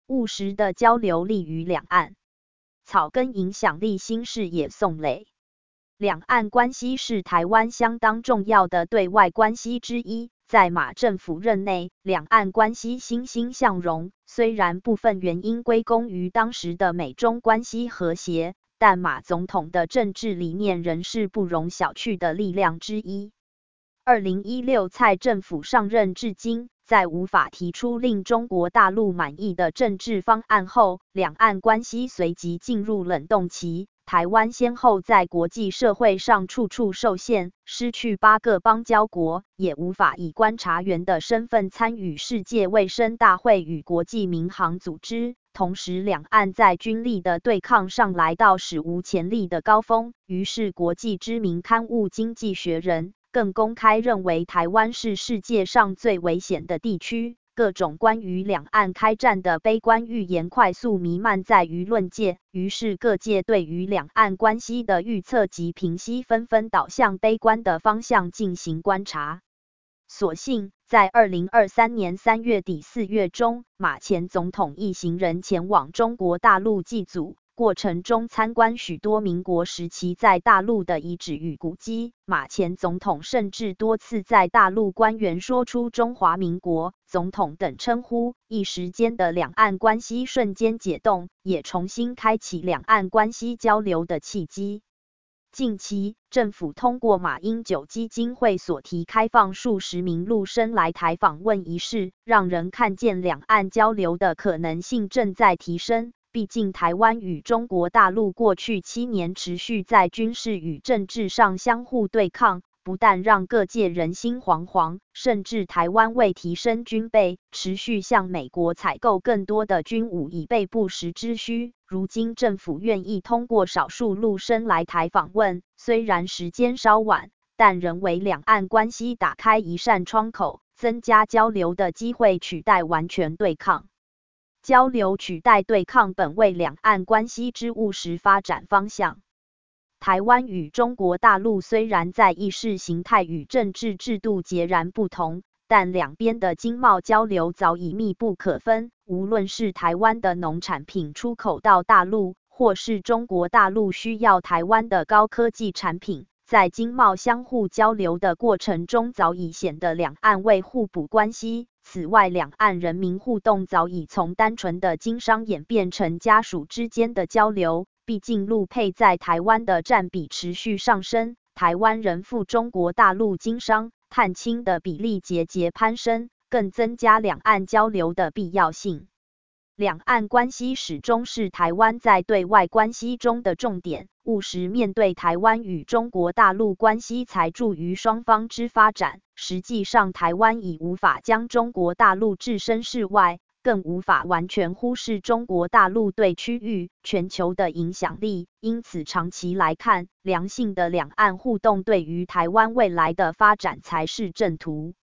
务实的交流利于两岸。草根影响力新视野宋磊。两岸关系是台湾相当重要的对外关系之一，在马政府任内，两岸关系欣欣向荣，虽然部分原因归功于当时的美中关系和谐，但马总统的政治理念仍是不容小觑的力量之一。2016蔡政府上任至今，在无法提出令中国大陆满意的政治方案后，两岸关系随即进入冷冻期。台湾先后在国际社会上处处受限，失去8个邦交国，也无法以观察员的身份参与世界卫生大会与国际民航组织。同时，两岸在军力的对抗上来到史无前例的高峰，于是国际知名刊物《经济学人》更公开认为台湾是世界上最危险的地区。各种关于两岸开战的悲观预言快速弥漫在舆论界，于是各界对于两岸关系的预测及评析纷纷导向悲观的方向进行观察。所幸，在2023年3月底4月中，马前总统一行人前往中国大陆祭祖，过程中参观许多民国时期在大陆的遗址与古迹。马前总统甚至多次在大陆官员说出中华民国总统等称呼，一时间的两岸关系瞬间解冻，也重新开启两岸关系交流的契机。近期，政府通过马英九基金会所提开放数十名陆生来台访问一事，让人看见两岸交流的可能性正在提升。毕竟台湾与中国大陆过去7年持续在军事与政治上相互对抗，不但让各界人心惶惶，甚至台湾为提升军备，持续向美国采购更多的军武以备不时之需。如今政府愿意通过少数陆生来台访问，虽然时间稍晚，但仍为两岸关系打开一扇窗口，增加交流的机会，取代完全对抗。交流取代对抗本为两岸关系之务实发展方向。台湾与中国大陆虽然在意识形态与政治制度截然不同，但两边的经贸交流早已密不可分。无论是台湾的农产品出口到大陆，或是中国大陆需要台湾的高科技产品，在经贸相互交流的过程中，早已显得两岸为互补关系。此外，两岸人民互动早已从单纯的经商演变成家属之间的交流。毕竟陆配在台湾的占比持续上升，台湾人赴中国大陆经商、探亲的比例节节攀升，更增加两岸交流的必要性。两岸关系始终是台湾在对外关系中的重点，务实面对台湾与中国大陆关系才助于双方之发展。实际上，台湾已无法将中国大陆置身事外，更无法完全忽视中国大陆对区域、全球的影响力。因此，长期来看，良性的两岸互动对于台湾未来的发展才是正途。